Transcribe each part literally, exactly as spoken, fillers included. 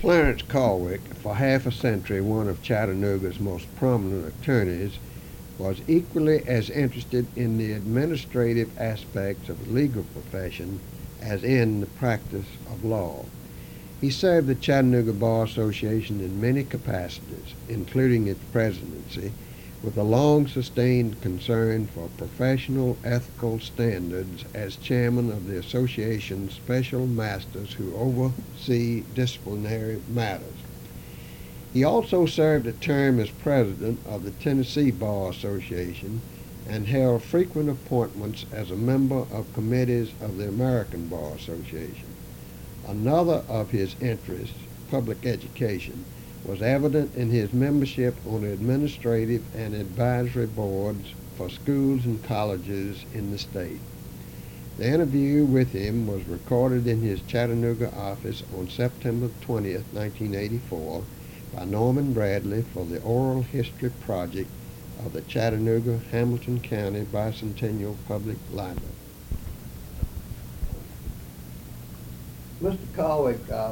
Clarence Colwick, for half a century one of Chattanooga's most prominent attorneys, was equally as interested in the administrative aspects of the legal profession as in the practice of law. He served the Chattanooga Bar Association in many capacities, including its presidency, with a long-sustained concern for professional ethical standards as chairman of the association's special masters who oversee disciplinary matters. He also served a term as president of the Tennessee Bar Association and held frequent appointments as a member of committees of the American Bar Association. Another of his interests, public education, was evident in his membership on administrative and advisory boards for schools and colleges in the state. The interview with him was recorded in his Chattanooga office on September twentieth, nineteen eighty-four, by Norman Bradley for the Oral History Project of the Chattanooga-Hamilton County Bicentennial Public Library. Mister Colwick, uh,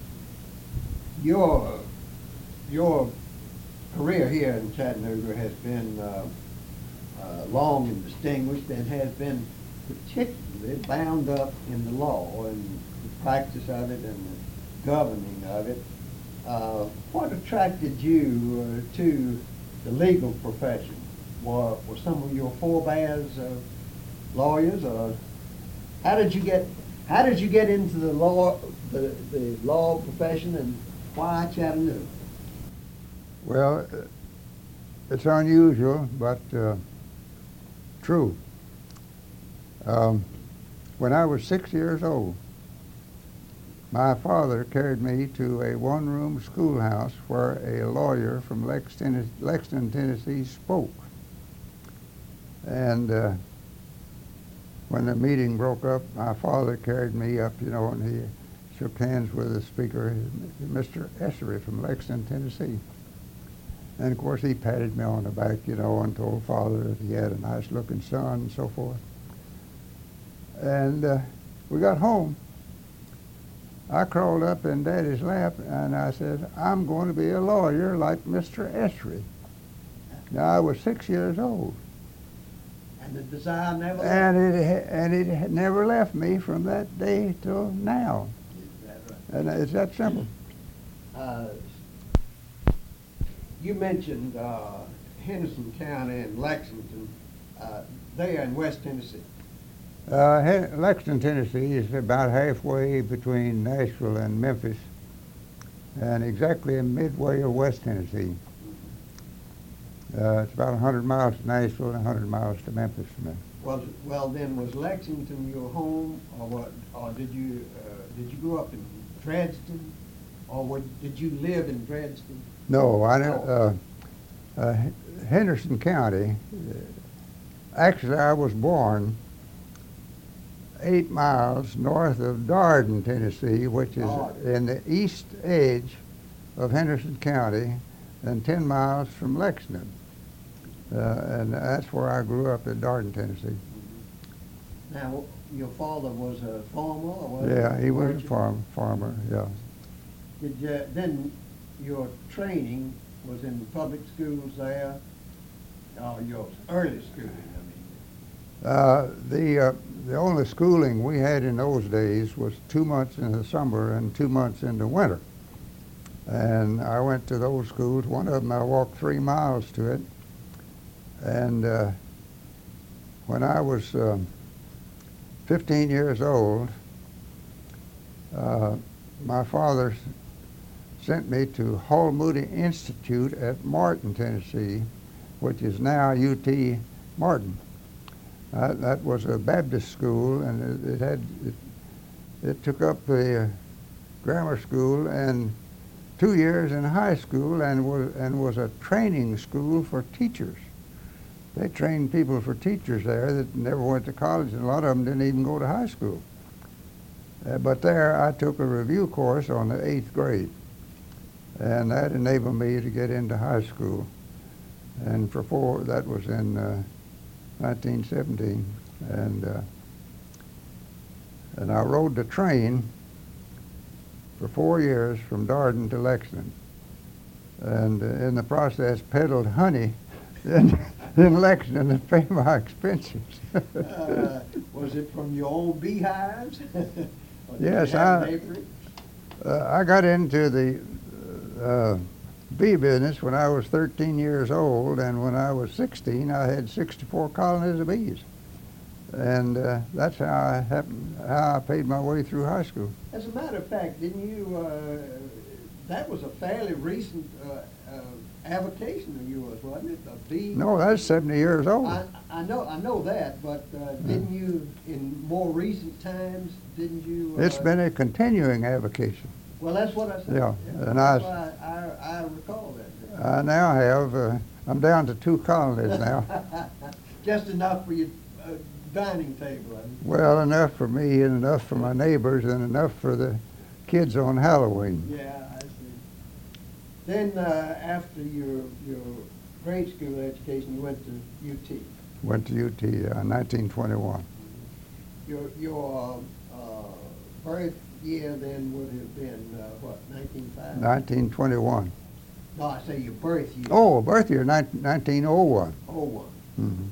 your your career here in Chattanooga has been uh, uh, long and distinguished, and has been particularly bound up in the law and the practice of it and the governing of it. Uh, what attracted you uh, to the legal profession? Were, were some of your forebears uh, lawyers, or how did you get how did you get into the law the, the law profession, and why Chattanooga? Well, uh, it's unusual, but uh, true. Um, when I was six years old, my father carried me to a one-room schoolhouse where a lawyer from Lexington, Lexington Tennessee spoke. And uh, when the meeting broke up, my father carried me up, you know, and he shook hands with the speaker, Mister Essery from Lexington, Tennessee. And of course he patted me on the back, you know, and told father that he had a nice looking son and so forth. And uh, we got home. I crawled up in Daddy's lap and I said, I'm going to be a lawyer like Mister Essery. Now I was six years old. And the desire never left? And it, and it had never left me from that day till now. Is that right? And it's that simple. Uh, you mentioned uh, Henderson County and Lexington. Uh, they are in West Tennessee. Uh, He- Lexington, Tennessee is about halfway between Nashville and Memphis, and exactly in midway of West Tennessee. Uh, it's about one hundred miles to Nashville and one hundred miles to Memphis from there. Was well then was Lexington your home, or what? Or did you uh, did you grow up in Dresden, or what, did you live in Dresden? No, I know. Uh, uh, Henderson County. Uh, actually, I was born eight miles north of Darden, Tennessee, which is Darden. in the east edge of Henderson County, and ten miles from Lexington. Uh, and that's where I grew up in Darden, Tennessee. Now, your father was a farmer, or was Yeah, he was a merchant? farm, farmer, yeah. Did you, then your training was in public schools there, or your early schooling, I mean? Uh, the, uh, the only schooling we had in those days was two months in the summer and two months in the winter. And I went to those schools. One of them I walked three miles to it. And uh, when I was um, fifteen years old, uh, my father s- sent me to Hall Moody Institute at Martin, Tennessee, which is now U T Martin. Uh, that was a Baptist school, and it, it had it, it took up the uh, grammar school and two years in high school, and was and was a training school for teachers. They trained people for teachers there that never went to college, and a lot of them didn't even go to high school. Uh, but there, I took a review course on the eighth grade, and that enabled me to get into high school. And for four, that was in uh, nineteen seventeen, and uh, and I rode the train for four years from Darden to Lexington, and uh, in the process peddled honey in, in Lexington to pay my expenses. uh, was it from your own beehives? Or did Yes, you have I- neighboring? Uh, I got into the uh, bee business when I was thirteen years old, and when I was sixteen, I had sixty-four colonies of bees. And uh, that's how I happened, how I paid my way through high school. As a matter of fact, didn't you, uh, that was a fairly recent uh, uh, avocation of yours, wasn't it? A bee? No, that's seventy years old. I, I know, I know that, but uh, didn't you, in more recent times, didn't you? Uh, It's been a continuing avocation. Well, that's what I said. Yeah, and That's I- why I, I recall that. I now have, uh, I'm down to two colonies now. Just enough for your uh, dining table, I mean. Well, enough for me and enough for my neighbors and enough for the kids on Halloween. Yeah, I see. Then, uh, after your, your grade school education, you went to U T. Went to U T uh, nineteen twenty-one. Your, your uh, birth year then would have been, uh, what, nineteen five? nineteen twenty-one. No, I say your birth year. Oh, birth year, nineteen oh one. Oh, one. Mhm.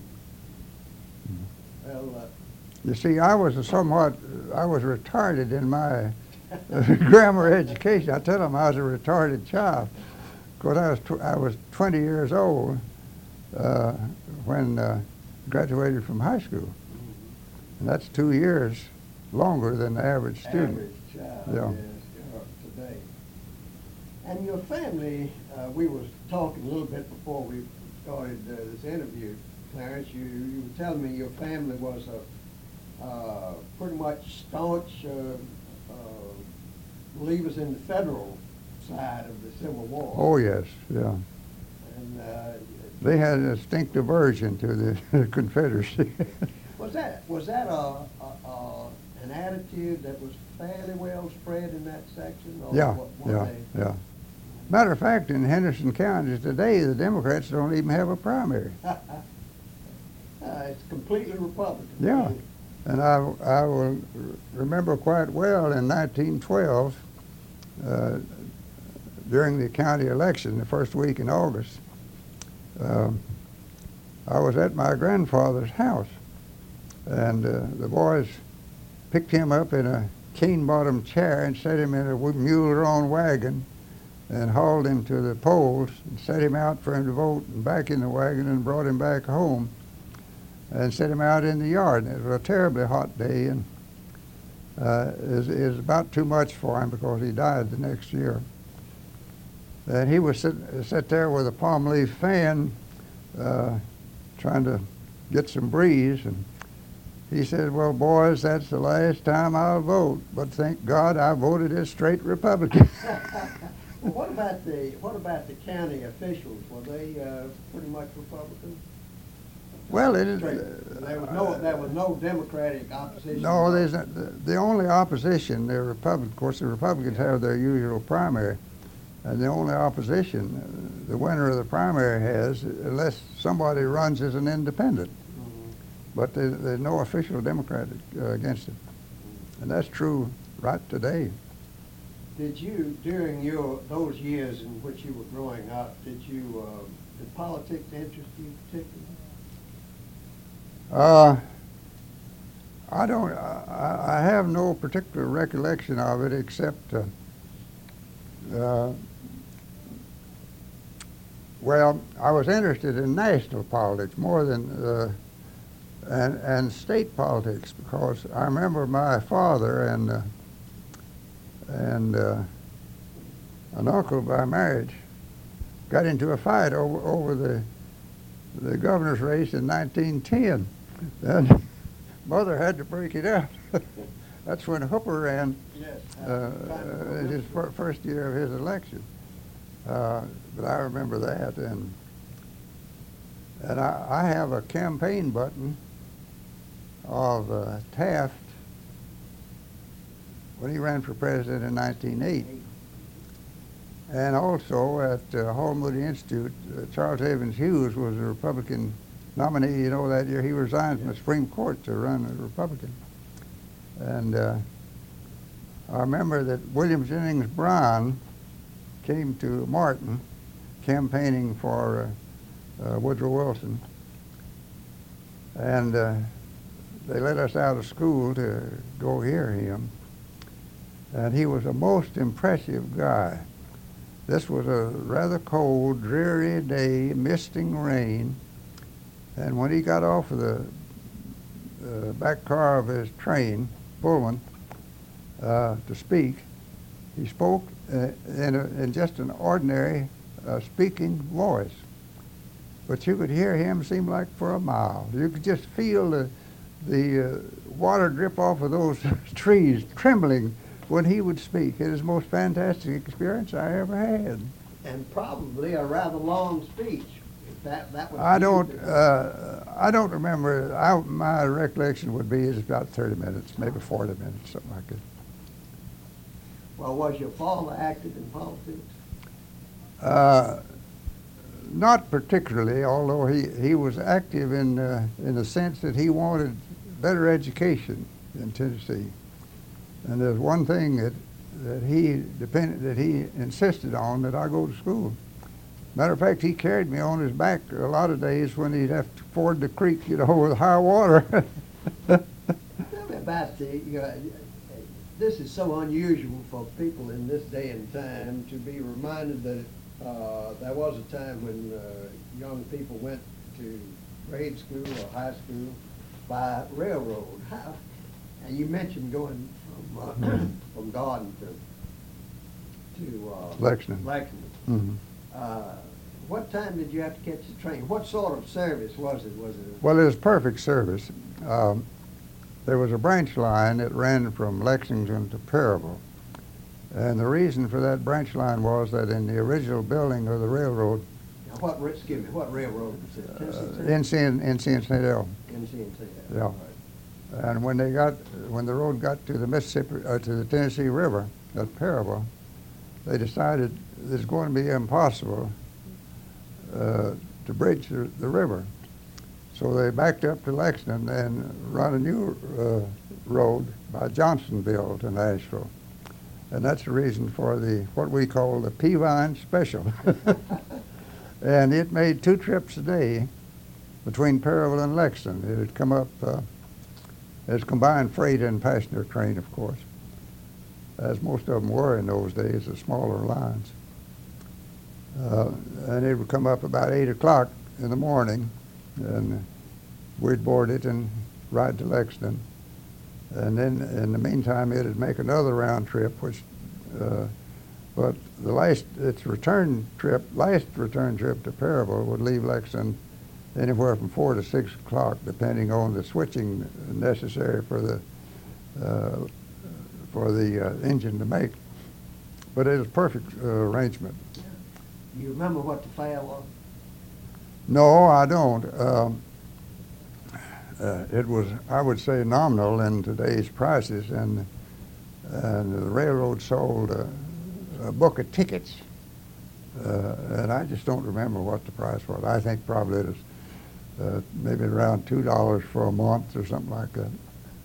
Well, uh, You see, I was a somewhat, I was retarded in my uh, grammar education. I tell them I was a retarded child. Because I was, tw I was twenty years old uh, when uh, graduated from high school. And that's two years longer than the average student. average child, Yeah. yes, uh, today. And your family, uh, we were talking a little bit before we started uh, this interview, Clarence. You, you were telling me your family was a uh, pretty much staunch uh, uh, believers in the federal side of the Civil War. Oh, yes, yeah. And uh, They had a distinct aversion to the Confederacy. was that was that a, a, a an attitude that was fairly well spread in that section? Or Yeah, what, what yeah, they, yeah. Matter of fact, in Henderson County today, the Democrats don't even have a primary. Uh, it's completely Republican. Yeah. And I, I will remember quite well in nineteen twelve, uh, during the county election, the first week in August, um, I was at my grandfather's house, and uh, the boys picked him up in a cane-bottom chair and set him in a mule-drawn wagon and hauled him to the polls and set him out for him to vote, and back in the wagon and brought him back home and set him out in the yard. And it was a terribly hot day, and uh, it was about too much for him because he died the next year. And he was sit, sit there with a palm leaf fan uh, trying to get some breeze, and he said, "Well, boys, that's the last time I'll vote, but thank God I voted as straight Republican." Well, what about the what about the county officials? Were they uh, pretty much Republican? Well, it is. Straight. There was no there was no Democratic opposition. No, there's not, the, the only opposition, the Republican, of course, the Republicans have their usual primary, and the only opposition uh, the winner of the primary has, unless somebody runs as an independent. Mm-hmm. But there, there's no official Democrat uh, against it, and that's true right today. Did you, during your those years in which you were growing up, did you uh, did politics interest you particularly? Uh, I don't. I, I have no particular recollection of it, except, uh, uh, well, I was interested in national politics more than uh, and and state politics, because I remember my father and uh, and uh, an uncle by marriage got into a fight over over the the governor's race in nineteen ten. And mother had to break it up. That's when Hooper ran Yes. uh, in his fir first year of his election. Uh, but I remember that, and and I, I have a campaign button of uh, Taft when he ran for president in nineteen eighty. And also at uh, Hall Moody Institute, uh, Charles Evans Hughes was a Republican nominee. You know, that year he resigned from the Supreme Court to run a Republican. And uh, I remember that William Jennings Bryan came to Martin campaigning for uh, uh, Woodrow Wilson, and uh, they let us out of school to go hear him, and he was a most impressive guy. This was a rather cold, dreary day, misting rain, and when he got off of the uh, back car of his train, Pullman, uh, to speak, he spoke uh, in, a, in just an ordinary uh, speaking voice. But you could hear him seem like for a mile. You could just feel the, the uh, water drip off of those trees trembling when he would speak. It was the most fantastic experience I ever had. And probably a rather long speech. If that, that was I don't, uh, I don't remember. I, my recollection would be it's about thirty minutes, maybe forty minutes, something like that. Well, was your father active in politics? Uh, not particularly, although he, he was active in, uh, in the sense that he wanted better education in Tennessee. And there's one thing that, that he depended, that he insisted on, that I go to school. Matter of fact, he carried me on his back a lot of days when he'd have to ford the creek, you know, with high water. Tell me about the, you know, this is so unusual for people in this day and time to be reminded that uh, there was a time when uh, young people went to grade school or high school by railroad. How, and you mentioned going from uh, from Garden to to uh, Lexington. Lexington. Mm-hmm. Uh, what time did you have to catch the train? What sort of service was it? Was it? Well, it was perfect service. Um, there was a branch line that ran from Lexington to Perryville. And the reason for that branch line was that in the original building of the railroad, Now what, ra- excuse me, what railroad was it? Tennessee uh, Central? N C and N C and Saint L. N C and Saint L. Yeah. Right. And when they got, when the road got to the Mississippi, uh, to the Tennessee River at Perryville, they decided it's going to be impossible uh, to bridge the, the river. So they backed up to Lexington and run a new uh, road by Johnsonville to Nashville. And that's the reason for the, what we call the Peavine Special. And it made two trips a day between Perryville and Lexington. It had come up uh, as combined freight and passenger train, of course, as most of them were in those days, the smaller lines. Uh, and it would come up about eight o'clock in the morning, and we'd board it and ride to Lexington. And then in the meantime, it'd make another round trip, which, uh, but the last, its return trip, last return trip to Perryville would leave Lexington anywhere from four to six o'clock, depending on the switching necessary for the uh, for the uh, engine to make. But it was a perfect uh, arrangement. You remember what the fare was? No, I don't. Um, uh, it was, I would say, nominal in today's prices, and and the railroad sold a, a book of tickets, uh, and I just don't remember what the price was. I think probably it was uh, maybe around two dollars for a month or something like that.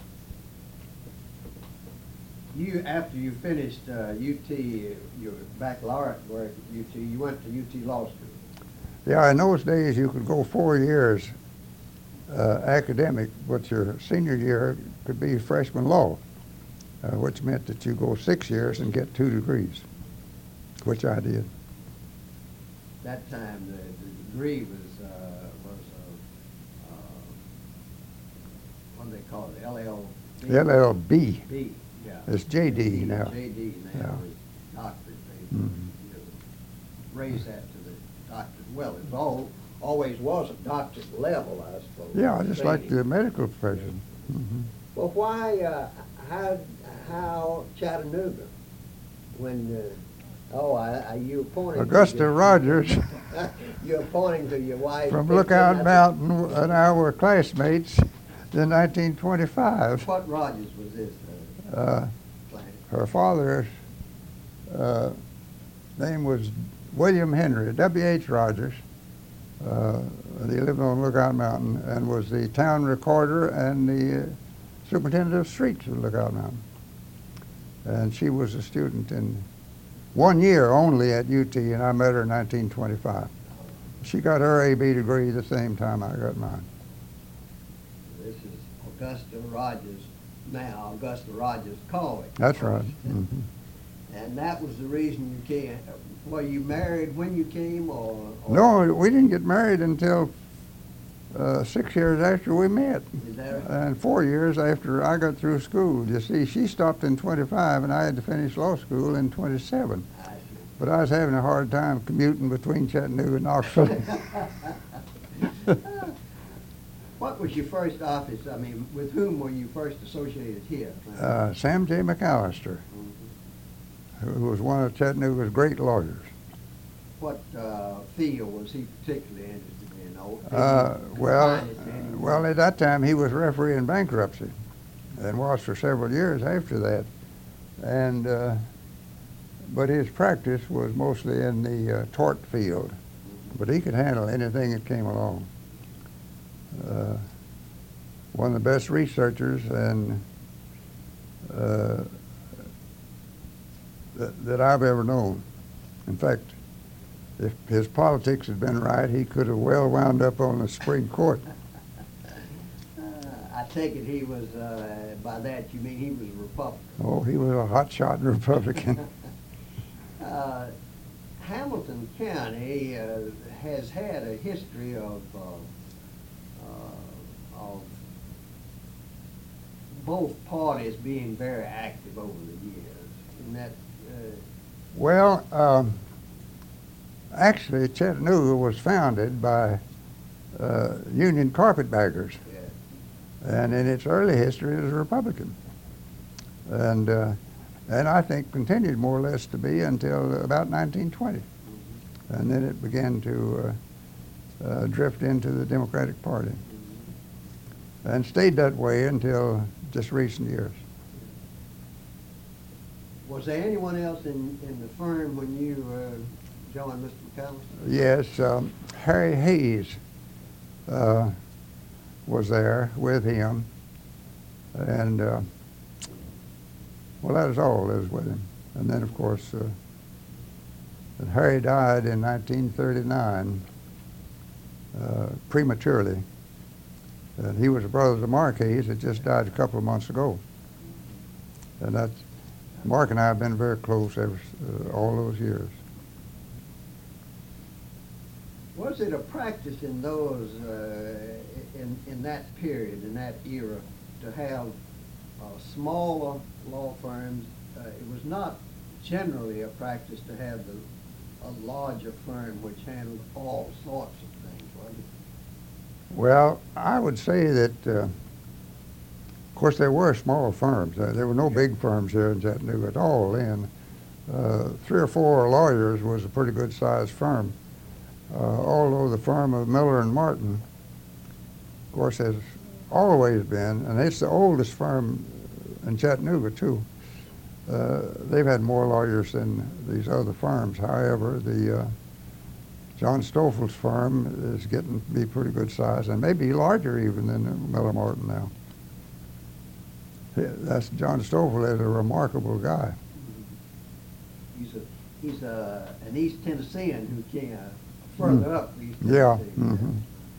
You, after you finished uh, U T, your baccalaureate work at U T, you went to U T Law School. Yeah, in those days you could go four years uh, academic, but your senior year could be freshman law, uh, which meant that you go six years and get two degrees, which I did. That time the, the degree was, uh, was uh, uh, what do they call it, L L B? L L B. B, yeah. It's J D now. J D now, Yeah. the doctorate. They Mhm. you know, raised that to the doctorate. Well, it was all, always was a doctorate level, I suppose. Yeah, just like training. the medical profession. Mm-hmm. Well, why, uh, how, how Chattanooga? When, uh, oh, I, I, you appointed. Augusta Rogers You're pointing to your wife. from Dixon, Lookout that's- Mountain and I were classmates in nineteen twenty-five. What Rogers was this? Uh, Uh, planet? her father's uh, name was William Henry, W H Rogers. Uh, he lived on Lookout Mountain and was the town recorder and the uh, superintendent of streets of Lookout Mountain. and she was a student in one year only at U T, and I met her in nineteen twenty-five. She got her A B degree the same time I got mine. This is Augusta Rogers, now Augusta Rogers College. That's right. Mm-hmm. And that was the reason you came. Were you married when you came, or? or No, we didn't get married until uh, six years after we met, Is that right? and four years after I got through school. You see, she stopped in twenty-five, and I had to finish law school in twenty-seven. I see. But I was having a hard time commuting between Chattanooga and Knoxville. What was your first office? I mean, with whom were you first associated here? uh, Sam J. McAllister, Mhm. who was one of Chattanooga's great lawyers. What uh, field was he particularly interested in? Or did Uh, he well, confine it to any one? well, at that time he was referee in bankruptcy, and was for several years after that. And uh, but his practice was mostly in the uh, tort field, but he could handle anything that came along. Uh, one of the best researchers and uh, that, that I've ever known. In fact, if his politics had been right, he could have well wound up on the Supreme Court. Uh, I take it he was, uh, by that you mean he was a Republican. Oh, he was a hotshot Republican. uh, Hamilton County uh, has had a history of, uh, uh, of both parties being very active over the years. Isn't that, uh, Well, um, actually, Chattanooga was founded by uh, Union carpetbaggers, yeah. and in its early history it was Republican, and uh, and I think continued more or less to be until about nineteen twenty, Mm-hmm. and then it began to uh, uh, drift into the Democratic Party, Mm-hmm. and stayed that way until just recent years. Was there anyone else in, in the firm when you uh, joined Mister McAllister? Yes, um, Harry Hayes uh, was there with him, and uh, well, that was all that was with him. And then, of course, uh, Harry died in nineteen thirty-nine uh, prematurely. And he was a brother to Mark Hayes that just died a couple of months ago. And that's, Mark and I have been very close ever uh, all those years. Was it a practice in those, uh, in, in that period, in that era, to have uh, smaller law firms? Uh, it was not generally a practice to have the, a larger firm which handled all sorts of things, was it? Well, I would say that, uh, of course, there were small firms. Uh, there were no big firms here in Chattanooga at all then. Uh, three or four lawyers was a pretty good-sized firm. Uh, although the firm of Miller and Martin, of course, has always been, and it's the oldest firm in Chattanooga, too. Uh, they've had more lawyers than these other firms. However, the uh, John Stoffel's firm is getting to be pretty good size, and maybe larger even than Miller Martin now. That's John Stoffel is a remarkable guy. He's a he's a an East Tennessean who came uh, further Mm. up East Yeah. Tennessee. Mm-hmm.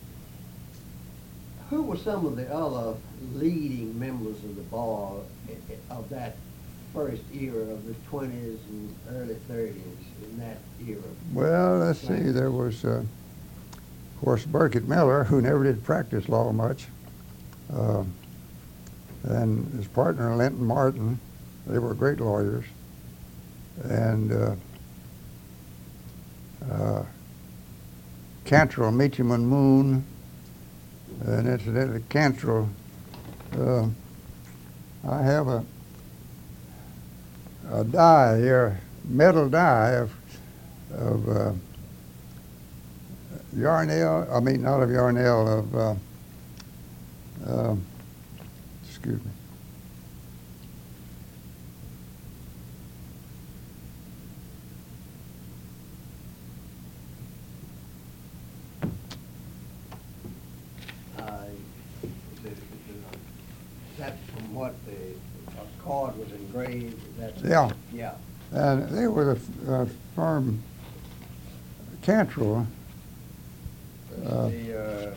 Who were some of the other leading members of the bar i- i- of that first era of the twenties and early thirties in that era? Well, let's see. There was, uh, of course, Burkett Miller, who never did practice law much, uh, and his partner Linton Martin. They were great lawyers, and uh, uh, Cantrell, Meacham and Moon, and incidentally, Cantrell. Uh, I have a a die here, metal die of of uh, Yarnell, I mean not of Yarnell, of, uh, uh, excuse me. Uh, is it- is it, uh, Is that from what the, card was engraved. That's Yeah. Yeah. And they were the f- uh, firm Cantrell. Uh, the uh,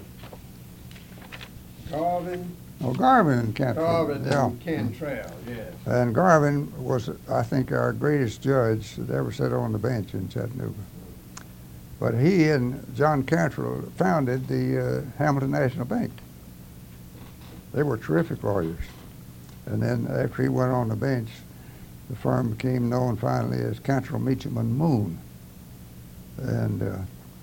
Garvin, Oh, Garvin and Cantrell. Garvin Yeah. and Cantrell, yes. And Garvin was, I think, our greatest judge that ever sat on the bench in Chattanooga. But he and John Cantrell founded the uh, Hamilton National Bank. They were terrific lawyers. And then after he went on the bench, the firm became known finally as Cantrell, Meacham and Moon. And uh,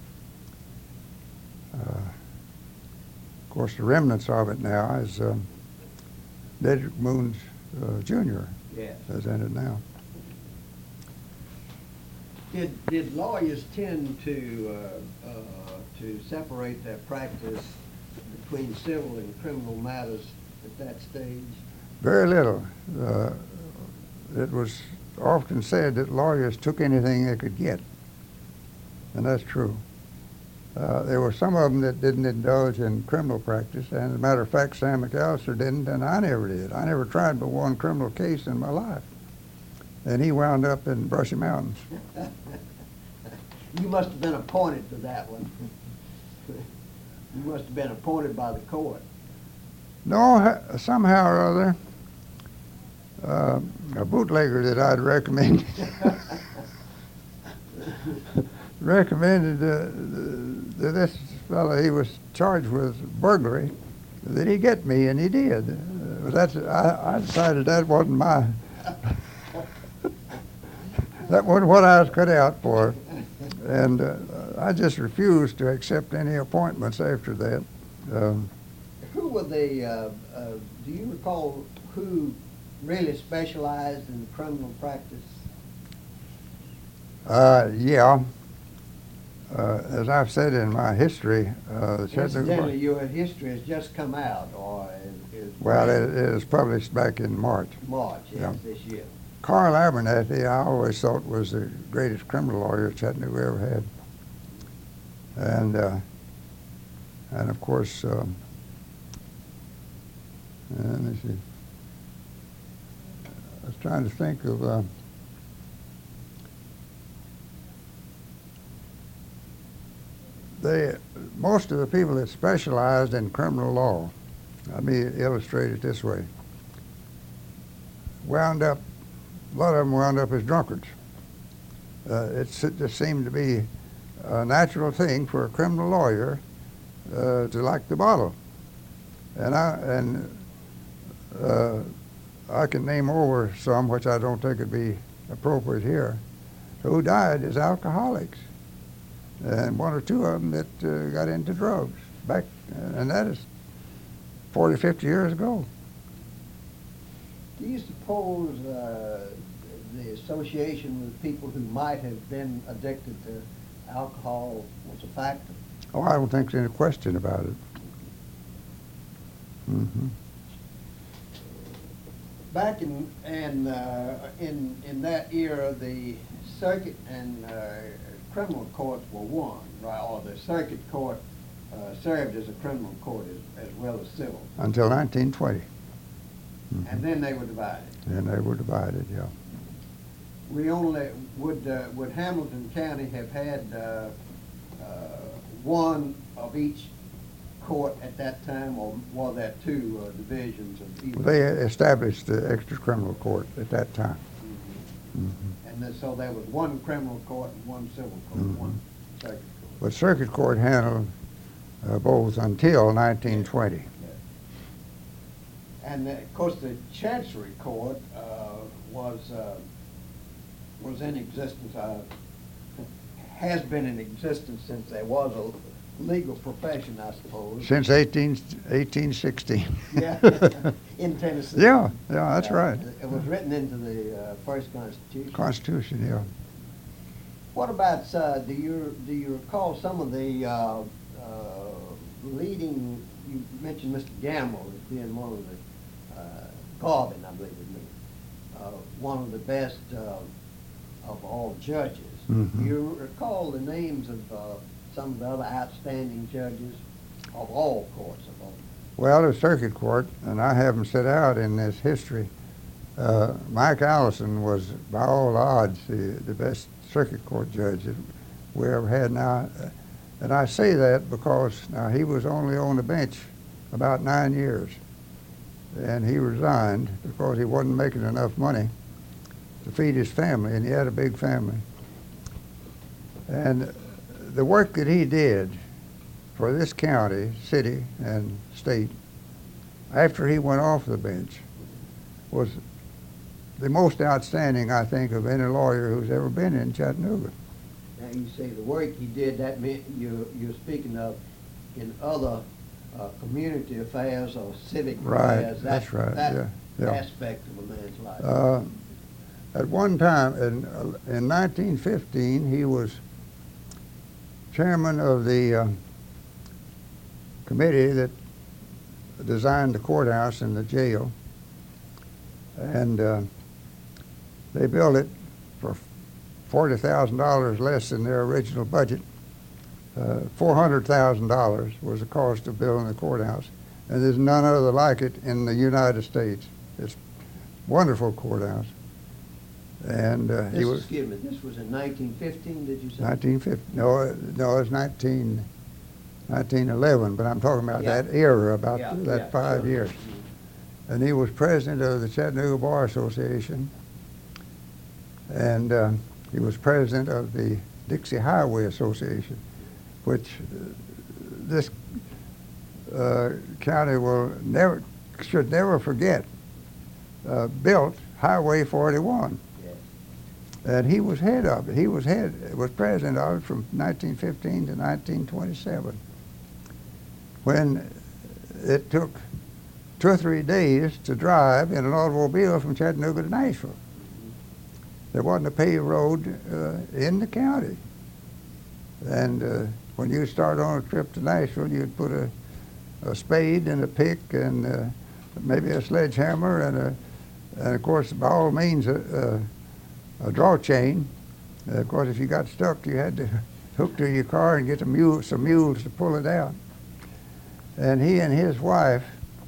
uh, of course, the remnants of it now is um, Dedrick Moon uh, Junior Yes. is in it now. Did, did lawyers tend to, uh, uh, to separate their practice between civil and criminal matters at that stage? Very little. Uh, it was often said that lawyers took anything they could get, and that's true. Uh, there were some of them that didn't indulge in criminal practice, and as a matter of fact, Sam McAllister didn't, and I never did. I never tried but one criminal case in my life, and he wound up in Brushy Mountains. You must have been appointed to that one. You must have been appointed by the court. No, ha- somehow or other, uh, a bootlegger that I'd recommended recommended uh, that this fellow, he was charged with burglary, that he get me, and he did. Uh, but that's, I, I decided that wasn't my, that wasn't what I was cut out for. And uh, I just refused to accept any appointments after that. Um, Who were the, uh, uh, do you recall who really specialized in criminal practice? uh, yeah. Uh, as I've said in my history, uh, the Chattanooga Incidentally, your history has just come out, or is, is well, it, it was published back in March. March, yes, Yeah. this year. Carl Abernathy, I always thought was the greatest criminal lawyer Chattanooga ever had. And, uh, and of course, um, let me see. I was trying to think of, uh, they, most of the people that specialized in criminal law, let me illustrate it this way, wound up, a lot of them wound up as drunkards. Uh, it's, it just seemed to be a natural thing for a criminal lawyer uh, to like the bottle. And I, and uh, I can name over some, which I don't think would be appropriate here, who died as alcoholics. And one or two of them that uh, got into drugs back, and that is forty, fifty years ago. Do you suppose uh, the association with people who might have been addicted to alcohol was a factor? Oh, I don't think there's any question about it. Mm-hmm. Back in in, uh, in in that era, the circuit and uh, criminal courts were one, right? Or the circuit court uh, served as a criminal court as, as well as civil. Until nineteen twenty. Mm-hmm. And then they were divided. And they were divided, yeah. We only would uh, would Hamilton County have had uh, uh, one of each court at that time, or were there two uh, divisions of either? They established the extra criminal court at that time. Mm-hmm. Mm-hmm. And then, so there was one criminal court and one civil court, Mhm. one circuit court. But circuit court handled uh, both until nineteen twenty. And uh, of course, the Chancery Court uh, was uh, was in existence, uh, has been in existence since there was a legal profession, I suppose. Since eighteen, eighteen sixteen. Yeah, in Tennessee. Yeah, yeah, that's Uh, right. It was written into the uh, first Constitution. Constitution, yeah. What about, uh, do you do you recall some of the uh, uh, leading? You mentioned Mister Gamble as being one of the uh, Garvin, I believe it was, uh, one of the best uh, of all judges. Mhm. Do you recall the names of uh, some of the other outstanding judges of all courts of all? Well, the circuit court, and I have them set out in this history, Uh, Mike Allison was, by all odds, the, the best circuit court judge that we ever had. Now, uh, and I say that because now he was only on the bench about nine years, and he resigned because he wasn't making enough money to feed his family, and he had a big family. And the work that he did for this county, city, and state after he went off the bench was the most outstanding, I think, of any lawyer who's ever been in Chattanooga. Now, you say the work he did, that meant you're, you're speaking of in other uh, community affairs or civic Right, affairs. That, that's right, that yeah, yeah. aspect of a man's life. Uh, at one time, in, uh, in nineteen fifteen, he was chairman of the uh, committee that designed the courthouse and the jail. And uh, they built it for forty thousand dollars less than their original budget. Uh, four hundred thousand dollars was the cost of building the courthouse. And there's none other like it in the United States. It's a wonderful courthouse. And uh, this, he was... excuse me, this was in nineteen fifteen, did you say? nineteen fifty, no, uh, no, it was nineteen, nineteen eleven, but I'm talking about Yeah. that era, about Yeah, that yeah, five sure. years. And he was president of the Chattanooga Bar Association, and uh, he was president of the Dixie Highway Association, which uh, this uh, county will never, should never forget, uh, built Highway forty-one. Yes. And he was head of it. He was head, was president of it from nineteen fifteen to nineteen twenty-seven. When it took two or three days to drive in an automobile from Chattanooga to Nashville. There wasn't a paved road uh, in the county. And uh, when you start on a trip to Nashville, you'd put a, a spade and a pick and uh, maybe a sledgehammer and, a, and of course, by all means, a, a, a draw chain. Uh, of course, if you got stuck, you had to hook to your car and get a mule, some mules to pull it out. And he and his wife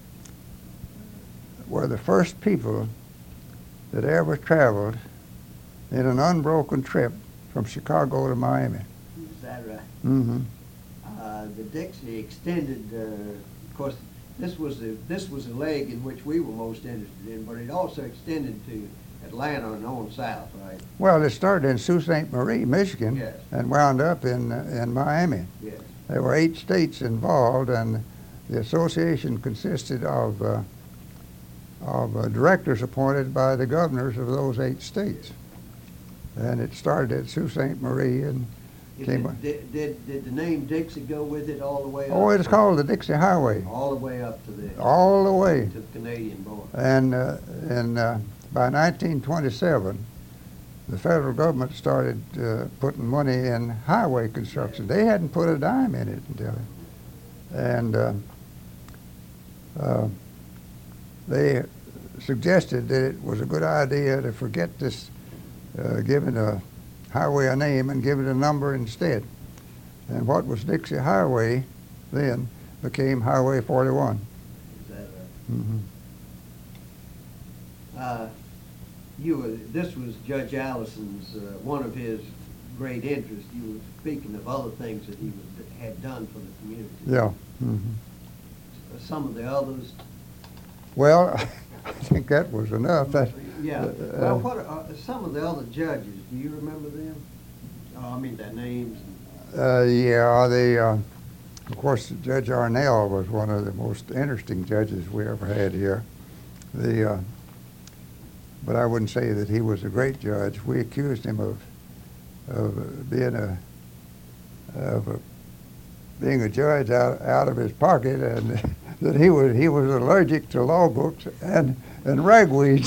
were the first people that ever traveled in an unbroken trip from Chicago to Miami. Is that right? Mm-hmm. Uh, the Dixie extended, uh, of course, this was the this was the leg in which we were most interested in, but it also extended to Atlanta and on south, right? Well, it started in Sault Ste. Marie, Michigan, Yes. and wound up in uh, in Miami. Yes. There were eight states involved, and the association consisted of uh, of uh, directors appointed by the governors of those eight states. And it started at Sault Ste. Marie and Is came. it, did, did did the name Dixie go with it all the way up? Oh, it's called the Dixie Highway, all the way up to the all the way. to the Canadian border. And uh, and uh, by nineteen twenty-seven, the federal government started uh, putting money in highway construction. They hadn't put a dime in it until, and uh, uh, they suggested that it was a good idea to forget this, uh, giving a highway a name and give it a number instead. And what was Dixie Highway then became Highway forty-one. Is that right? Mm-hmm. Uh, you were, this was Judge Allison's, uh, one of his great interests. You were speaking of other things that he was, had done for the community. Yeah. Mm-hmm. Some of the others. Well, I think that was enough. That, Yeah. uh, Well, what are, uh, some of the other judges? Do you remember them? Oh, I mean their names. Uh, yeah, the, uh, of course, Judge Arnell was one of the most interesting judges we ever had here. The, uh, but I wouldn't say that he was a great judge. We accused him of, of being a, of a, being a judge out, out of his pocket, and that he was he was allergic to law books and and ragweed.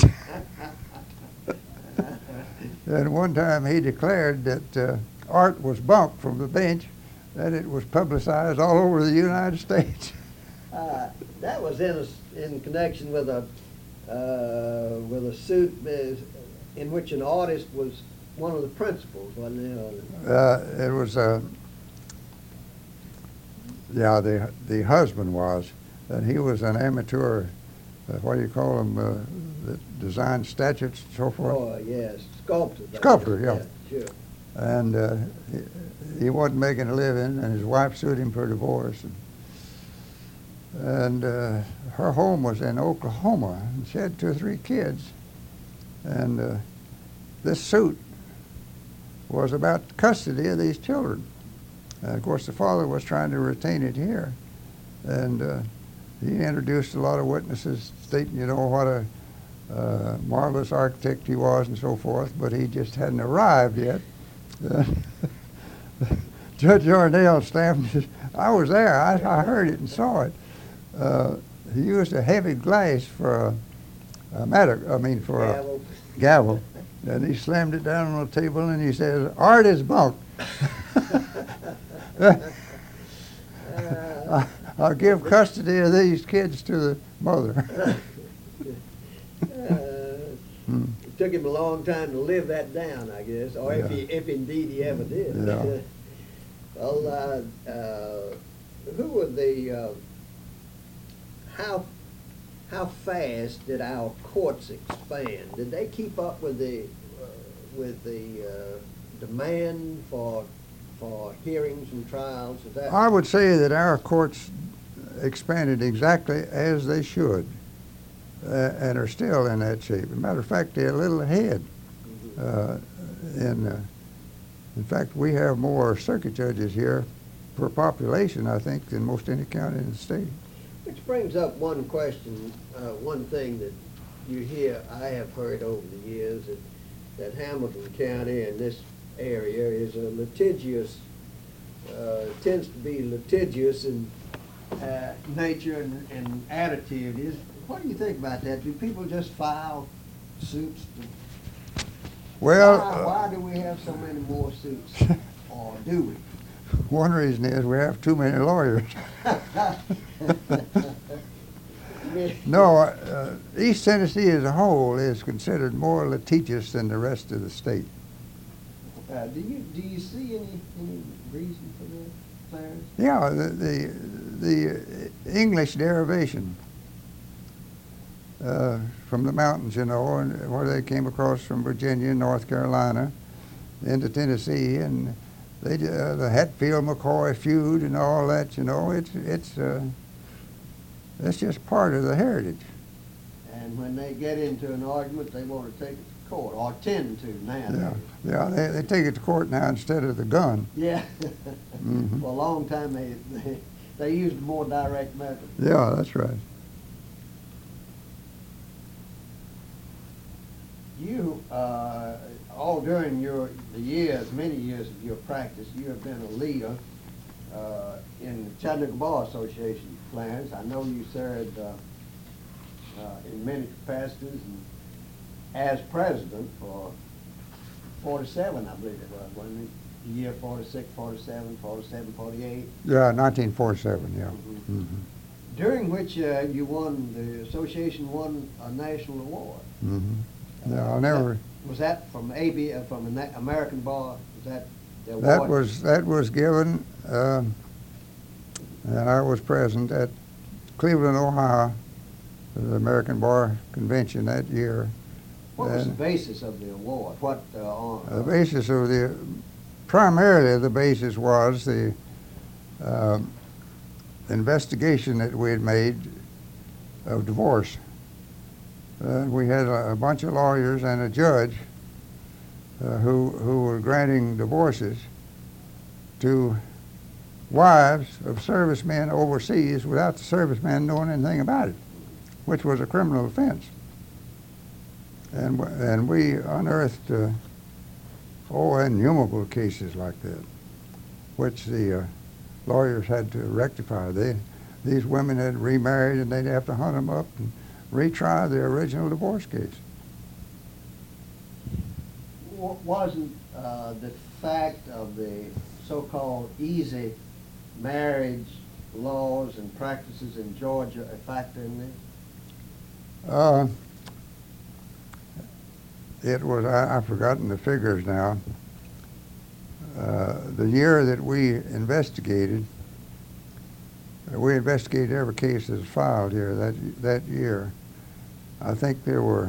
And one time he declared that uh, Art was bumped from the bench, and it was publicized all over the United States. Uh, that was in a, in connection with a uh, with a suit uh, in which an artist was one of the principals, wasn't it? Uh, it was, uh, yeah, the the husband was, and he was an amateur uh, what do you call them, uh, that design statutes and so forth. Oh, yes, sculptor. I Sculptor, guess. yeah. Sure. And uh, he, he wasn't making a living, and his wife sued him for divorce. And, and uh, her home was in Oklahoma, and she had two or three kids. And uh, this suit was about custody of these children. And of course, the father was trying to retain it here. And uh, he introduced a lot of witnesses stating, you know, what a uh, marvelous architect he was and so forth, but he just hadn't arrived yet. Uh, Judge Yarnell stamped and says, I was there, I, I heard it and saw it. Uh, he used a heavy glass for a, a matter, I mean for Gavel. a gavel, and he slammed it down on the table and he says, art is bunk. I, I'll give custody of these kids to the mother. uh, Hmm. It took him a long time to live that down, I guess, or if Yeah. he, if indeed he ever did. Yeah. Well, uh, uh, who were the, uh, how, how fast did our courts expand? Did they keep up with the, uh, with the uh, demand for, for hearings and trials? Is that? I would say that our courts expanded exactly as they should, uh, and are still in that shape. As a matter of fact, they're a little ahead. Uh, in, uh, in fact, we have more circuit judges here per population, I think, than most any county in the state. Which brings up one question, uh, one thing that you hear, I have heard over the years, that, that Hamilton County and this area is a litigious, uh, tends to be litigious in uh, nature and, and attitude. Is, what do you think about that? Do people just file suits? To, Well, why, uh, why do we have so many more suits? Or do we? one reason is we have too many lawyers. No, uh, East Tennessee as a whole is considered more litigious than the rest of the state. Uh, do you do you see any any reason for that, Clarence? Yeah, the the, the English derivation uh, from the mountains, you know, and where they came across from Virginia and North Carolina into Tennessee, and they uh, the Hatfield-McCoy feud and all that, you know, it's it's uh, it's just part of the heritage. And when they get into an argument, they want to take it to court, or tend to now. Yeah, yeah, they they take it to court now instead of the gun. Yeah. Mhm. For a long time, they, they they used a more direct method. Yeah, that's right. You, uh, all during your the years, many years of your practice, you have been a leader uh, in the Chattanooga Bar Association, Clarence. I know you served uh, uh, in many capacities and as president for forty-seven, I believe it was, wasn't it? The year forty-six, forty-seven, forty-seven, forty-eight. Yeah, nineteen forty-seven, yeah. Mhm. Mm-hmm. During which uh, you won, the association won a national award. Mm-hmm. Yeah, Uh, I'll never, Was that from A B, uh, from the American Bar? Was that the award? that was, that was given, um, and I was present at Cleveland, Ohio, the American Bar Convention that year. What was the And basis of the award? What uh, on? the basis of the, primarily the basis was the um, investigation that we had made of divorce. Uh, we had a, a bunch of lawyers and a judge uh, who, who were granting divorces to wives of servicemen overseas without the servicemen knowing anything about it, which was a criminal offense. And, w- and we unearthed uh, oh, innumerable cases like that, which the uh, lawyers had to rectify. They, these women had remarried, and they'd have to hunt them up and retry the original divorce case. Wa- Wasn't uh, the fact of the so-called easy marriage laws and practices in Georgia a factor in this? Uh, it was, I, I've forgotten the figures now. Uh, the year that we investigated, uh, we investigated every case that was filed here that, that year. I think there were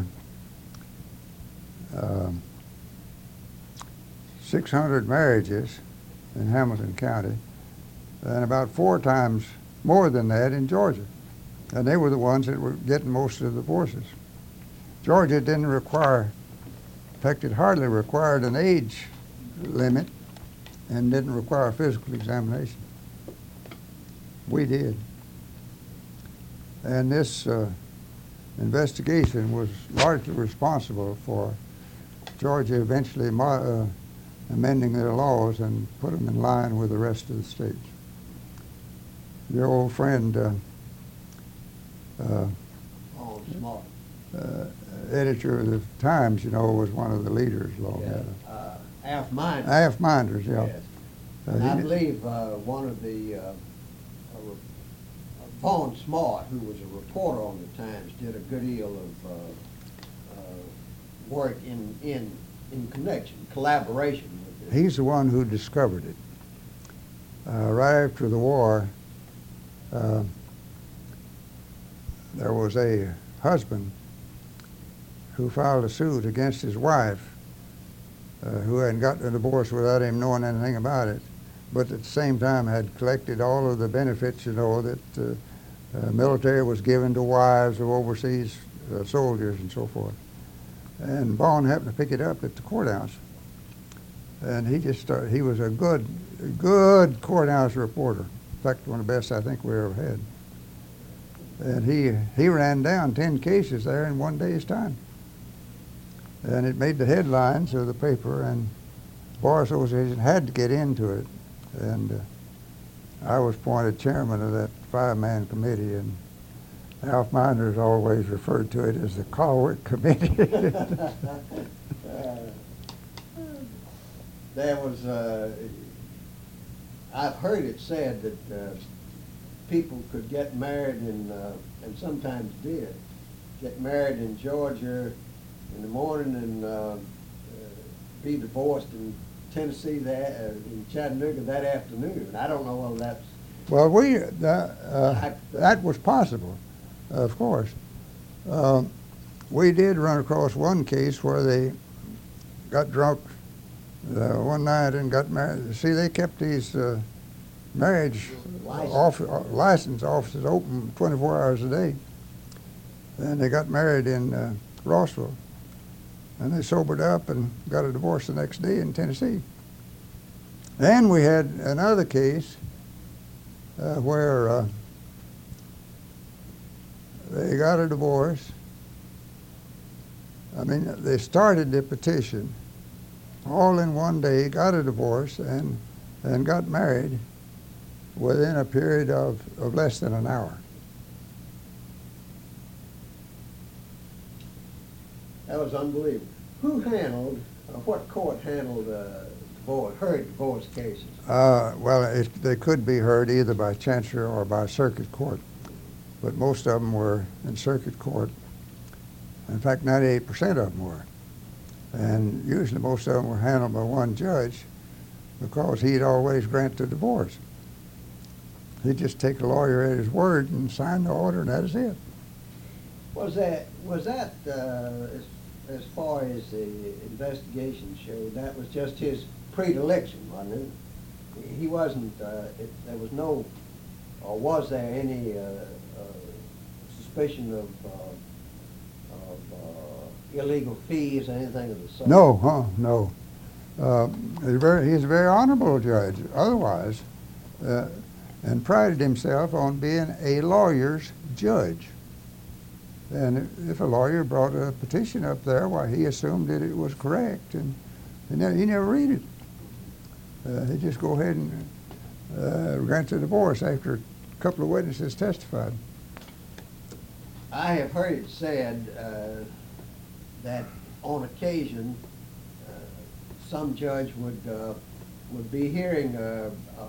um, six hundred marriages in Hamilton County, and about four times more than that in Georgia. And they were the ones that were getting most of the divorces. Georgia didn't require, in fact, it hardly required an age limit and didn't require a physical examination. We did. And this uh, investigation was largely responsible for Georgia eventually mo- uh, amending their laws and put them in line with the rest of the states. Your old friend, uh, uh, Oh, smart. uh, editor of the Times, you know, was one of the leaders long Yeah. ago. Uh, Alf Minders. Alf Minders, yeah. Yes. Uh, And he I did- believe uh, one of the, uh, uh, Vaughn Smart, who was a reporter on the Times, did a good deal of uh, uh, work in, in, in connection, collaboration with this. He's the one who discovered it. Uh, right after the war, uh, there was a husband who filed a suit against his wife, uh, who had gotten a divorce without him knowing anything about it, but at the same time had collected all of the benefits, you know, that uh, uh, military was given to wives of overseas uh, soldiers and so forth. And Vaughn happened to pick it up at the courthouse. And he just started, he was a good, good courthouse reporter. In fact, one of the best I think we ever had. And he, he ran down ten cases there in one day's time. And it made the headlines of the paper, and Bar Association had to get into it. And uh, I was appointed chairman of that five-man committee, and Alf Minders always referred to it as the Colwick Committee. Uh, There was, uh, I've heard it said that uh, people could get married in, uh, and sometimes did, get married in Georgia in the morning and uh, uh, be divorced in Tennessee that, uh, in Chattanooga that afternoon. I don't know whether that's... Well, we, that, uh, that was possible, of course. Um, we did run across one case where they got drunk uh, one night and got married. See, they kept these uh, marriage License. off, uh, license offices open twenty-four hours a day. And they got married in uh, Rossville. And they sobered up and got a divorce the next day in Tennessee. And we had another case uh, where uh, they got a divorce. I mean, they started the petition all in one day, got a divorce, and, and got married within a period of, of less than an hour. That was unbelievable. Who handled, uh, what court handled uh, divorce, heard divorce cases? Uh, well, it, they could be heard either by Chancery or by Circuit Court, but most of them were in Circuit Court. In fact, ninety-eight percent of them were. And usually most of them were handled by one judge because he'd always grant the divorce. He'd just take a lawyer at his word and sign the order, and that is it. Was that, was that, uh, as, as far as the investigation showed, that was just his predilection, wasn't it? He wasn't, uh, it, there was no, or was there any uh, uh, suspicion of, uh, of uh, illegal fees or anything of the sort? No, huh, no. Uh, he's, very, he's a very honorable judge otherwise, uh, and prided himself on being a lawyer's judge. And if a lawyer brought a petition up there, why, he assumed that it was correct, and he never, he never read it. Uh, he'd just go ahead and uh, grant the divorce after a couple of witnesses testified. I have heard it said uh, that on occasion, uh, some judge would uh, would be hearing uh, uh,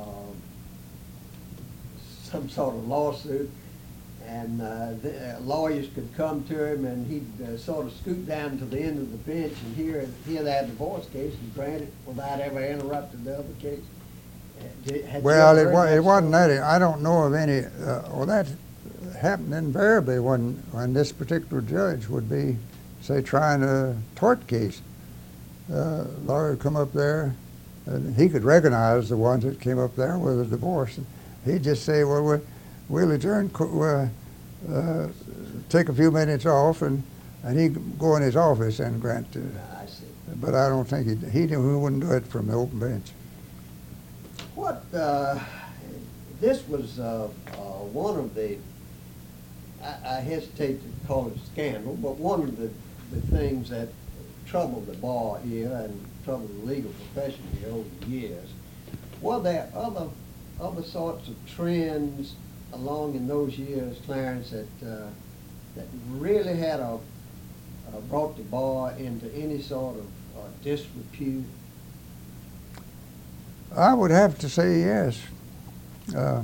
some sort of lawsuit, and uh, the, uh, lawyers could come to him, and he'd uh, sort of scoot down to the end of the bench and hear hear that divorce case and grant it without ever interrupting the other case. Uh, did, had you Well, ever it, heard wa that it wasn't story? that. I don't know of any. Uh, well, that happened invariably when, when this particular judge would be, say, trying a tort case. Uh, lawyer would come up there, and he could recognize the ones that came up there with a divorce. And he'd just say, well, we'll, we'll adjourn, uh, uh, take a few minutes off, and, and he'd go in his office and grant it. I see. But I don't think he'd, he, he wouldn't do it from the open bench. What, uh, this was uh, uh, one of the, I, I hesitate to call it a scandal, but one of the, the things that troubled the bar here and troubled the legal profession here over the years. Were there other, other sorts of trends along in those years, Clarence, that, uh, that really had a, uh, brought the bar into any sort of uh, disrepute? I would have to say yes. Uh,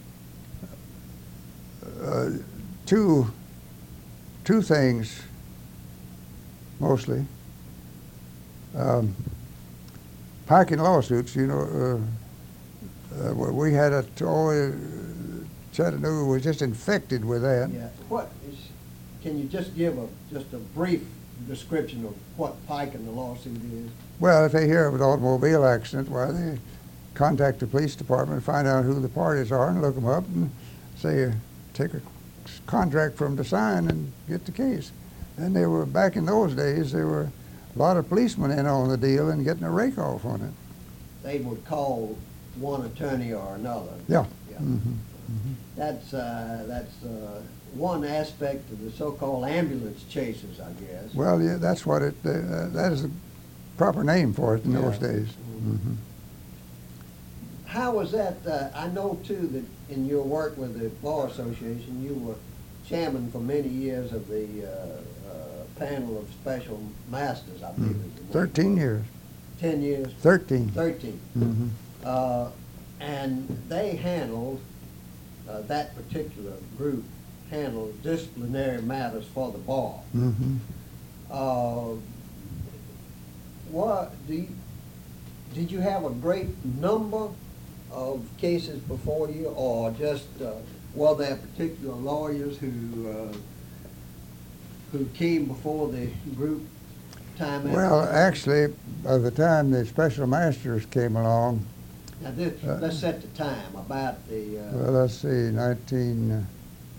uh, two, two things, mostly. Um, Piking lawsuits, you know, uh, uh, we had a, oh, Chattanooga was just infected with that. Yeah. What is, can you just give a, just a brief description of what Piking the lawsuit is? Well, if they hear of an automobile accident, why, they contact the police department, find out who the parties are, and look them up, and say, uh, take a contract from the sign and get the case. And they were, back in those days, there were a lot of policemen in on the deal and getting a rake off on it. They would call one attorney or another. Yeah. Yeah. Mm-hmm. Mm-hmm. That's, uh, that's uh, one aspect of the so-called ambulance chasers, I guess. Well, yeah, that's what it, uh, that is the proper name for it in Yeah. those days. Mm-hmm. How was that? Uh, I know, too, that in your work with the Bar Association, you were chairman for many years of the uh, uh, panel of special masters, I believe. Mm-hmm. is the word. Thirteen years. Ten years? Thirteen. Thirteen. Mm-hmm. Uh, and they handled, uh, that particular group handled disciplinary matters for the bar. Mm-hmm. Uh, what, do you, did you have a great number of cases before you, or just, uh, were there particular lawyers who, uh, who came before the group time after Well, time? actually, by the time the special masters came along, Now, this, uh, let's set the time, about the, uh, well, let's see, nineteen, uh,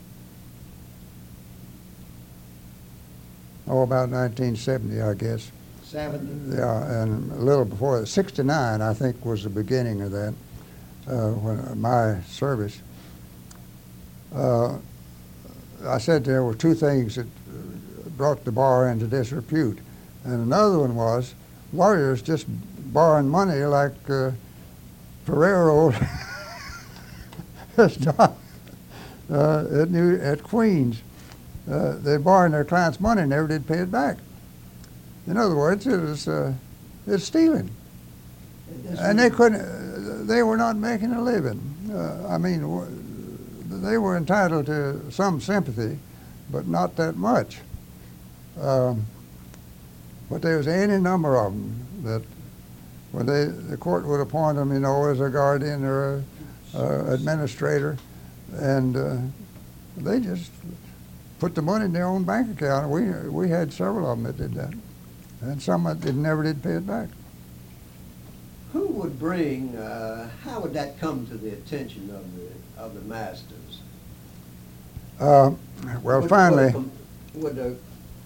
oh, about nineteen seventy, I guess. seventy? Yeah, and a little before that, sixty-nine, I think, was the beginning of that, uh, when uh, my service. Uh, I said there were two things that uh, brought the bar into disrepute, and another one was lawyers just borrowing money like uh, Ferrero has done uh, at, New, at Queens. Uh, they borrowed their clients' money and never did pay it back. In other words, it was uh, it's stealing, This and they was- couldn't. Uh, they were not making a living. Uh, I mean, w- they were entitled to some sympathy, but not that much. Um, but there was any number of them that, when they the court would appoint them, you know, as a guardian or a, a administrator, and uh, they just put the money in their own bank account. We we had several of them that did that. And some that did, never did pay it back. Who would bring, uh, how would that come to the attention of the, of the masters? Uh, well, Would- finally, Would a, com- would a,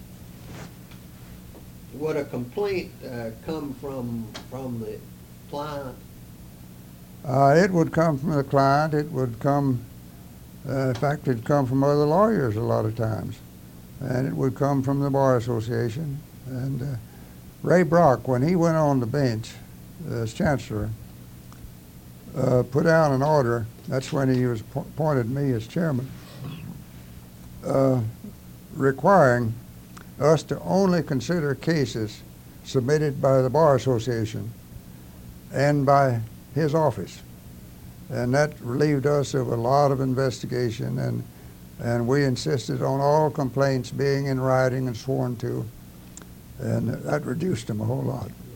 would a complaint uh, come from, from the client? uh, it would come from the client. It would come, uh, in fact, it'd come from other lawyers a lot of times. And it would come from the Bar Association. And uh, Ray Brock, when he went on the bench as chancellor, uh, put out an order. That's when he was appo- appointed me as chairman, uh, requiring us to only consider cases submitted by the Bar Association and by his office. And that relieved us of a lot of investigation, and and we insisted on all complaints being in writing and sworn to, and that reduced them a whole lot.